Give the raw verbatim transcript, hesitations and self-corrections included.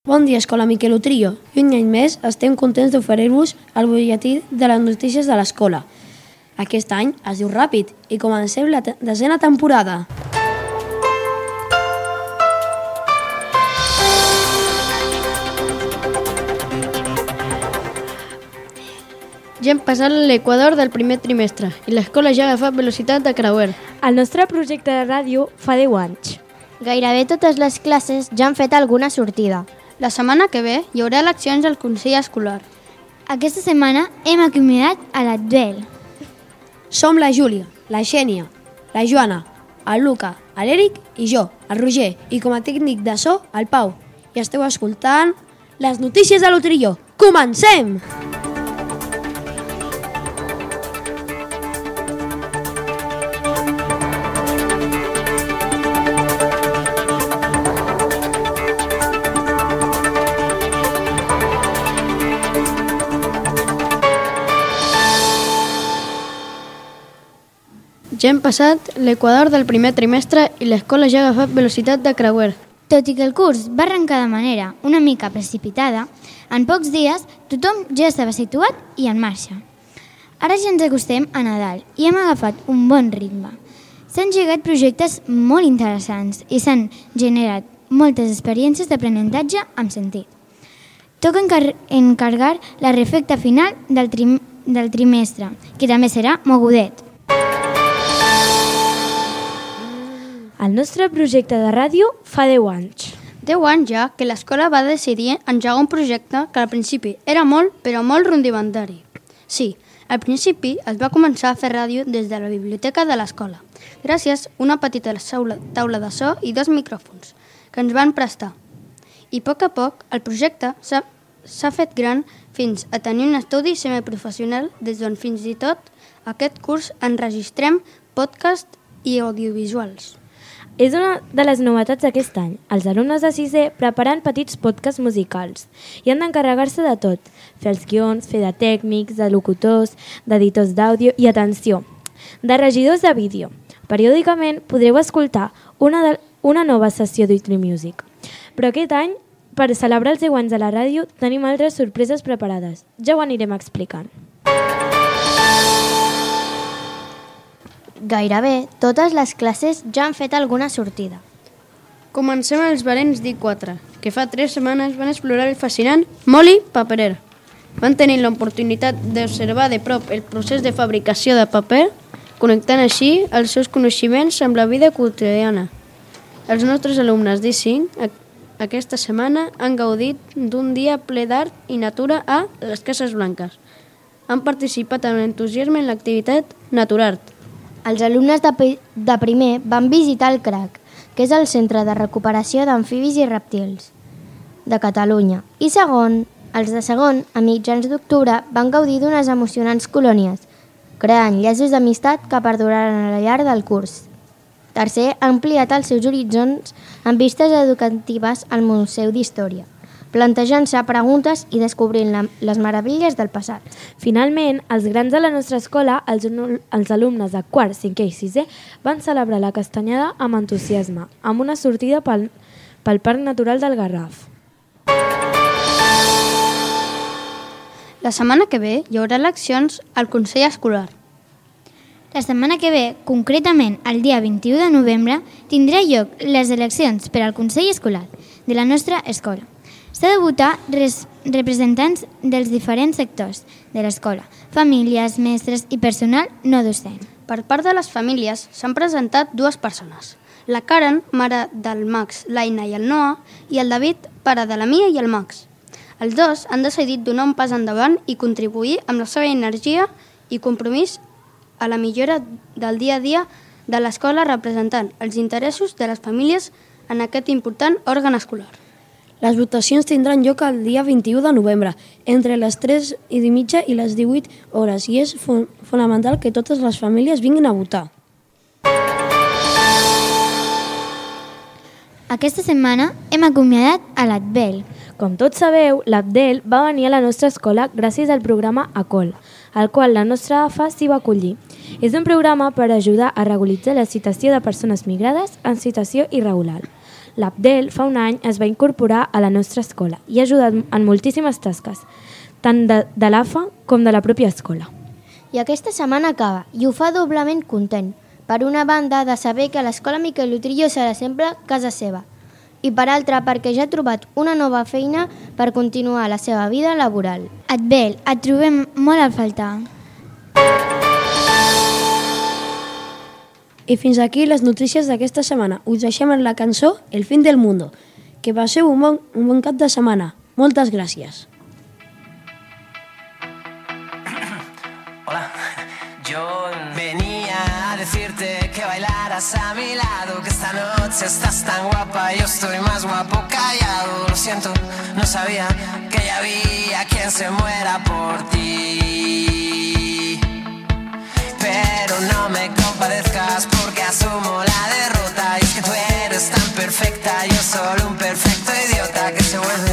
Bon dia, Escola Miquel Utrillo. I un any més estem contents d'oferir-vos el butlletí de les notícies de l'escola. Aquest any es diu Ràpid i comencem la desena temporada. Ja hem passat l'equador del primer trimestre i l'escola ja ha agafat velocitat de creuer. El nostre projecte de ràdio fa deu anys. Gairebé totes les classes ja han fet alguna sortida. La setmana que ve hi haurà eleccions al Consell Escolar. Aquesta setmana hem acomiadat a l'Adbel. Som la Júlia, la Xènia, la Joana, el Luca, l'Eric i jo, el Roger, i com a tècnic de so, el Pau. I esteu escoltant les notícies de l'Utrillo. Comencem! Ja hem passat l'equador del primer trimestre i l'escola ja ha agafat velocitat de creuer. Tot i que el curs va arrencar de manera una mica precipitada, en pocs dies tothom ja estava situat i en marxa. Ara ja ens acostem a Nadal i hem agafat un bon ritme. S'han engegat projectes molt interessants i s'han generat moltes experiències d'aprenentatge amb sentit. Toca encar encarregar la reflecta final del, trim del trimestre, que també serà mogudet. El nostre projecte de ràdio fa deu anys. Deu anys ja que l'escola va decidir engegar un projecte que al principi era molt, però molt rudimentari. Sí, al principi es va començar a fer ràdio des de la biblioteca de l'escola, gràcies a una petita taula de so i dos micròfons que ens van prestar. I a poc a poc el projecte s'ha fet gran fins a tenir un estudi semiprofessional des d'on fins i tot aquest curs enregistrem podcast i audiovisuals. És una de les novetats d'aquest any. Els alumnes de sisè preparen petits podcasts musicals i han d'encarregar-se de tot, fer els guions, fer de tècnics, de locutors, d'editors d'àudio i, atenció, de regidors de vídeo. Periòdicament podreu escoltar una, de, una nova sessió d'Utri Music. Però aquest any, per celebrar els deu anys de la ràdio, tenim altres sorpreses preparades. Ja ho anirem explicant. Gairebé totes les classes ja han fet alguna sortida. Comencem els valents d'I quatre, que fa tres setmanes van explorar el fascinant Molí Paperer. Van tenir l'oportunitat d'observar de prop el procés de fabricació de paper, connectant així els seus coneixements amb la vida quotidiana. Els nostres alumnes d'I cinc aquesta setmana han gaudit d'un dia ple d'art i natura a les Cases Blanques. Han participat amb entusiasme en l'activitat Naturart. Els alumnes de, de primer van visitar el C R A C, que és el Centre de Recuperació d'Amfibis i Rèptils de Catalunya. I segon, els de segon, a mitjans d'octubre, van gaudir d'unes emocionants colònies, creant llaços d'amistat que perduraran al llarg del curs. Tercer, ha ampliat els seus horitzons amb vistes educatives al Museu d'Història, plantejant-se preguntes i descobrint la, les meravilles del passat. Finalment, els grans de la nostra escola, els, els alumnes de quart, cinquè i sisè, van celebrar la castanyada amb entusiasme, amb una sortida pel, pel Parc Natural del Garraf. La setmana que ve hi haurà eleccions al Consell Escolar. La setmana que ve, concretament el dia vint-i-u de novembre, tindrà lloc les eleccions per al Consell Escolar de la nostra escola. S'ha de votar res, representants dels diferents sectors de l'escola, famílies, mestres i personal no docent. Per part de les famílies s'han presentat dues persones. La Karen, mare del Max, l'Aina i el Noah, i el David, pare de la Mia i el Max. Els dos han decidit donar un pas endavant i contribuir amb la seva energia i compromís a la millora del dia a dia de l'escola representant els interessos de les famílies en aquest important òrgan escolar. Les votacions tindran lloc el dia vint-i-u de novembre, entre les tres i mitja i les divuit hores, i és fonamental que totes les famílies vinguin a votar. Aquesta setmana hem acomiadat a l'Adbel. Com tots sabeu, l'Abdel va venir a la nostra escola gràcies al programa ACOL, al qual la nostra A F A s'hi va acollir. És un programa per ajudar a regularitzar la situació de persones migrades en situació irregular. L'Abdel fa un any es va incorporar a la nostra escola i ha ajudat en moltíssimes tasques, tant de, de l'A F A com de la pròpia escola. I aquesta setmana acaba i ho fa doblement content. Per una banda, de saber que l'escola Miquel Utrillo serà sempre casa seva, i per altra, perquè ja ha trobat una nova feina per continuar la seva vida laboral. Abdel, et trobem molt a faltar. I fins aquí les notícies d'aquesta setmana. Us deixem amb la cançó El fin del mundo. Que passeu un bon, un bon cap de setmana. Moltes gràcies. Hola, yo venía a decirte que bailaras a mi lado, que esta noche estás tan guapa, yo estoy más guapo callado. Lo siento, no sabía que ya había quien se muera por ti. Pero no me compadezcas porque asumo la derrota. Y es que tú eres tan perfecta, yo solo un perfecto idiota que se vuelve